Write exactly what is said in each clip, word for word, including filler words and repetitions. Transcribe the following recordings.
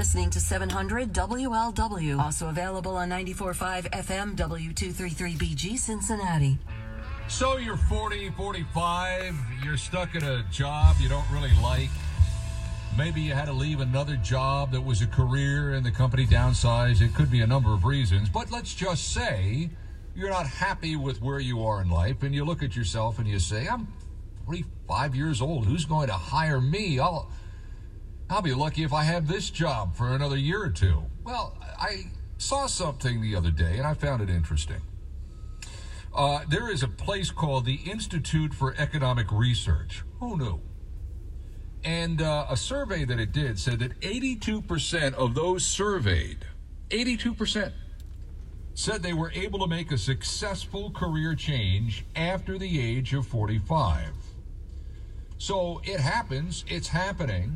listening to seven hundred W L W. Also available on ninety-four point five F M W two thirty-three B G Cincinnati. So you're forty, forty-five, you're stuck at a job you don't really like. Maybe you had to leave another job that was a career and the company downsized. It could be a number of reasons, but let's just say you're not happy with where you are in life and you look at yourself and you say, I'm forty-five years old. Who's going to hire me? I'll, I'll be lucky if I have this job for another year or two. Well, I saw something the other day and I found it interesting. Uh, there is a place called the Institute for Economic Research. Who knew? And uh, a survey that it did said that eighty-two percent of those surveyed, eighty-two percent, said they were able to make a successful career change after the age of forty-five. So it happens, it's happening,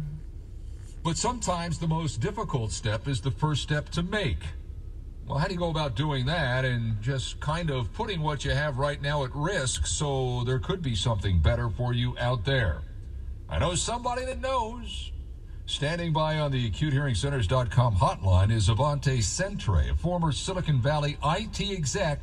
but sometimes the most difficult step is the first step to make. Well, how do you go about doing that and just kind of putting what you have right now at risk so there could be something better for you out there? I know somebody that knows. Standing by on the acute hearing centers dot com hotline is Avante Centre, a former Silicon Valley I T exec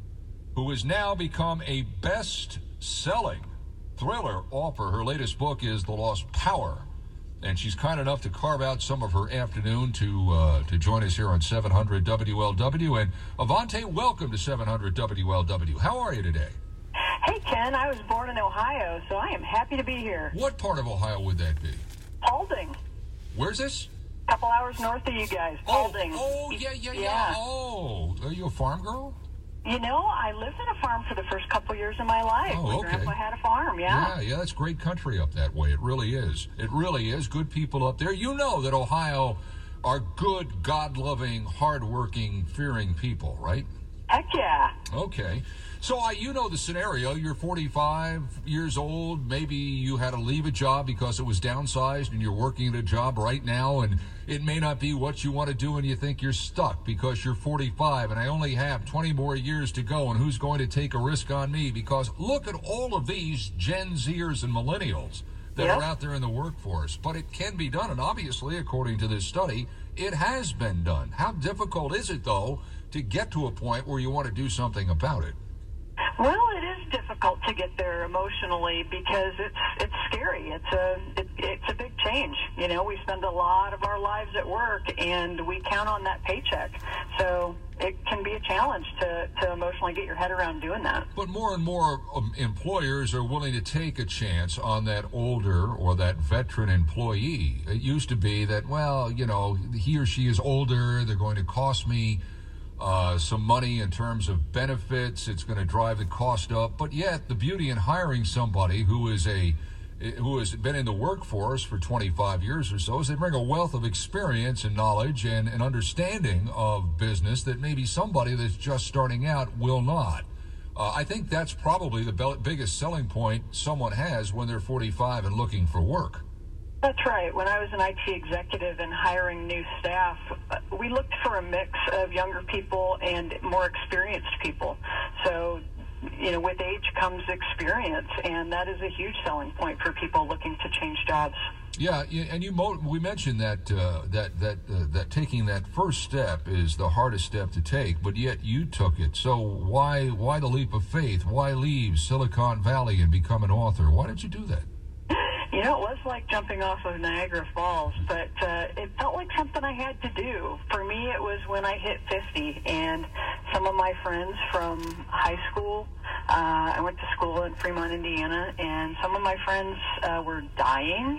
who has now become a best-selling thriller author. Her latest book is The Lost Power, and she's kind enough to carve out some of her afternoon to uh, to join us here on seven hundred W L W. And Avante, welcome to seven hundred W L W. How are you today? Hey, Ken, I was born in Ohio, so I am happy to be here. What part of Ohio would that be? Paulding. Where's this? A couple hours north of you guys. Paulding. Oh, oh yeah, yeah, yeah, yeah. Oh, are you a farm girl? You know, I lived in a farm for the first couple years of my life. Oh, my okay. grandpa had a farm, yeah. Yeah, yeah, that's great country up that way. It really is. It really is. Good people up there. You know that Ohio are good, God-loving, hard-working, fearing people, right? Heck yeah. Okay. So uh, you know the scenario. You're forty-five years old. Maybe you had to leave a job because it was downsized and you're working at a job right now and it may not be what you want to do and you think you're stuck because you're forty-five and I only have twenty more years to go and who's going to take a risk on me? Because look at all of these Gen Zers and millennials that Yep. are out there in the workforce. But it can be done, and obviously, according to this study, it has been done. How difficult is it, though, to get to a point where you want to do something about it? Well, it is difficult to get there emotionally because it's it's scary. It's a it, it's a big change. You know, we spend a lot of our lives at work, and we count on that paycheck. So it can be a challenge to, to emotionally get your head around doing that. But more and more um, employers are willing to take a chance on that older or that veteran employee. It used to be that, well, you know, he or she is older, they're going to cost me Uh, some money in terms of benefits. It's going to drive the cost up. But yet, the beauty in hiring somebody who is a who has been in the workforce for twenty-five years or so is they bring a wealth of experience and knowledge and an understanding of business that maybe somebody that's just starting out will not. Uh, I think that's probably the be- biggest selling point someone has when they're forty-five and looking for work. That's right. When I was an I T executive and hiring new staff, uh, we looked for a mix of younger people and more experienced people. So, you know, with age comes experience, and that is a huge selling point for people looking to change jobs. Yeah, and you mo- we mentioned that uh, that that uh, that taking that first step is the hardest step to take, but yet you took it. So why why the leap of faith? Why leave Silicon Valley and become an author? Why did you do that? You know, it was like jumping off of Niagara Falls, but uh, it felt like something I had to do. For me, it was when I hit fifty, and some of my friends from high school, uh, I went to school in Fremont, Indiana, and some of my friends uh, were dying,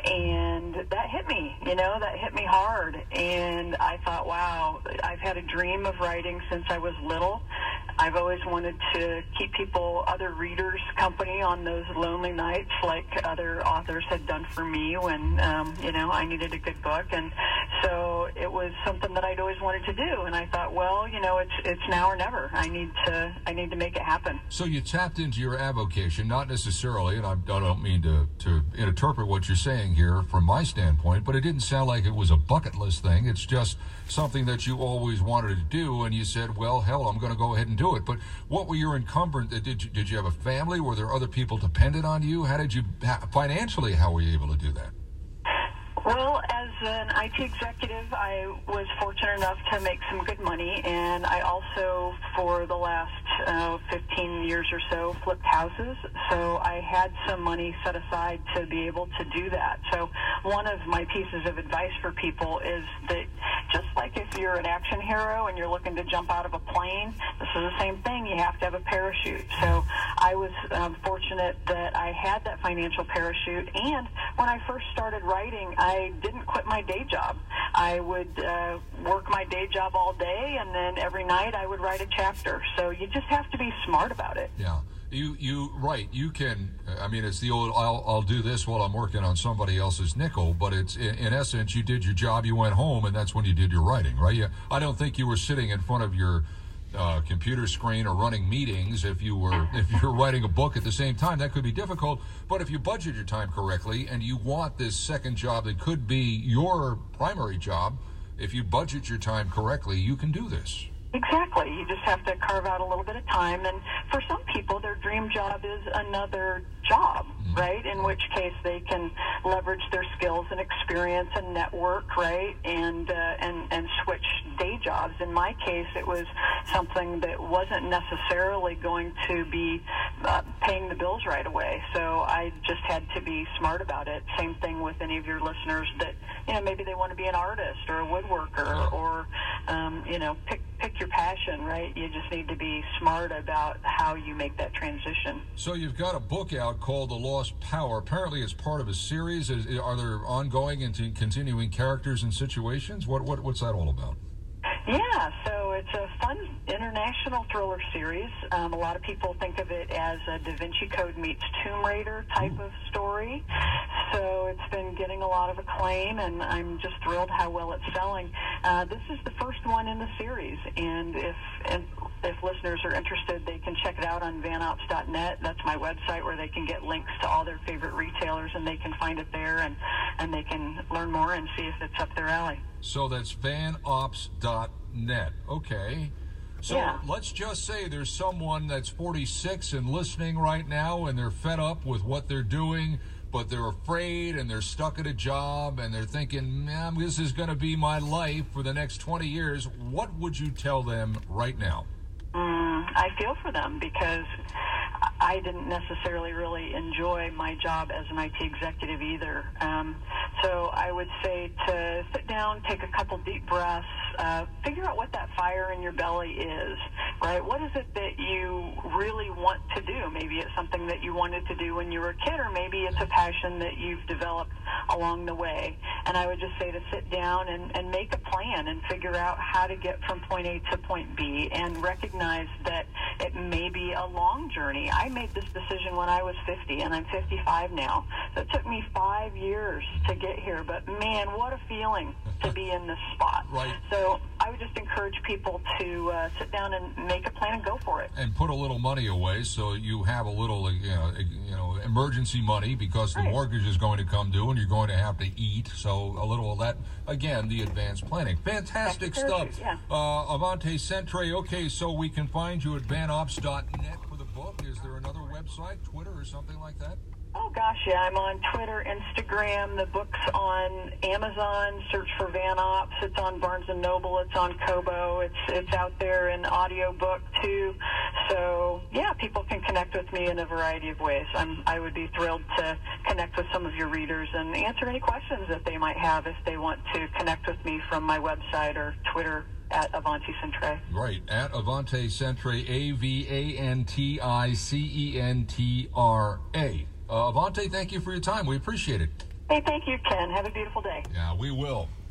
and that hit me, you know, that hit me hard. And I thought, wow, I've had a dream of writing since I was little. I've always wanted to keep people, other readers, company on those lonely nights like other authors had done for me when, um, you know, I needed a good book. And so it was something that I'd always wanted to do. And I thought, well, you know, it's it's now or never. I need to I need to make it happen. So you tapped into your avocation, not necessarily, and I, I don't mean to, to interpret what you're saying here from my standpoint, but it didn't sound like it was a bucket list thing. It's just something that you always wanted to do, and you said, well, hell, I'm going to go ahead and do it. But what were your encumbrance? Did you, did you have a family? Were there other people dependent on you? How did you, financially, how were you able to do that? Well, as an I T executive, I was fortunate enough to make some good money, and I also, for the last uh, fifteen years or so, flipped houses. So I had some money set aside to be able to do that. So one of my pieces of advice for people is that just like if you're an action hero and you're looking to jump out of a plane, this is the same thing. You have to have a parachute. So I was um, fortunate that I had that financial parachute, and when I first started writing, I didn't quit my day job. I would uh, work my day job all day, and then every night I would write a chapter. So you just have to be smart about it. Yeah. You, you, right. You can, I mean, it's the old, I'll, I'll do this while I'm working on somebody else's nickel, but it's, in, in essence, you did your job, you went home, and that's when you did your writing, right? You, I don't think you were sitting in front of your uh, computer screen or running meetings if you were, if you're writing a book at the same time. That could be difficult, but if you budget your time correctly and you want this second job that could be your primary job, if you budget your time correctly, you can do this. Exactly. You just have to carve out a little bit of time. And for some people, their dream job is another job, right? In which case they can leverage their skills and experience and network, right? And, uh, and, and switch day jobs. In my case, it was something that wasn't necessarily going to be uh, paying the bills right away. So I just had to be smart about it. Same thing with any of your listeners that, you know, maybe they want to be an artist or a woodworker or, um, you know, pick, pick your passion, right? You just need to be smart about how you make that transition. So you've got a book out called The Lost Power. Apparently it's part of a series. Is, are there ongoing and continuing characters and situations? What, what What's that all about? Yeah, so it's a fun international thriller series. Um, a lot of people think of it as a Da Vinci Code meets Tomb Raider type Ooh. of story. So it's been getting a lot of acclaim, and I'm just thrilled how well it's selling. Uh, this is the first one in the series, and if and if listeners are interested, they can check it out on van ops dot net. That's my website where they can get links to all their favorite retailers, and they can find it there, and, and they can learn more and see if it's up their alley. So that's van ops dot net. Okay. So yeah. Let's just say there's someone that's forty-six and listening right now, and they're fed up with what they're doing, but they're afraid and they're stuck at a job and they're thinking, man, this is going to be my life for the next twenty years. What would you tell them right now? Mm, I feel for them because I didn't necessarily really enjoy my job as an I T executive either. Um, so I would say to sit down, take a couple deep breaths, uh, figure out what that fire in your belly is, right? What is it that you really want to do? Maybe it's something that you wanted to do when you were a kid, or maybe it's a passion that you've developed along the way. And I would just say to sit down and, and make a plan and figure out how to get from point A to point B, and recognize that it may be a long journey. I made this decision when I was fifty, and I'm fifty-five now. So it took me five years to get here, but man, what a feeling to be in this spot. Right. So I would just encourage people to uh, sit down and make a plan and go for it. And put a little money away so you have a little, you know, you know emergency money, because the right. mortgage is going to come due and you're going to have to eat. So a little of that, again, the advanced planning. Fantastic That's stuff. perfect, yeah. Uh, Avante Centre, okay, so we can find you at van ops dot net for the book. Is there another website, Twitter, or something like that? Oh, gosh, yeah. I'm on Twitter, Instagram. The book's on Amazon. Search for Van Ops. It's on Barnes and Noble. It's on Kobo. It's it's out there in audiobook, too. So, yeah, people can connect with me in a variety of ways. I'm, I would be thrilled to connect with some of your readers and answer any questions that they might have if they want to connect with me from my website or Twitter at Avante Centre. Right, at Avante Centre, A V A N T I C E N T R A. Uh, Avante, thank you for your time. We appreciate it. Hey, thank you, Ken. Have a beautiful day. Yeah, we will.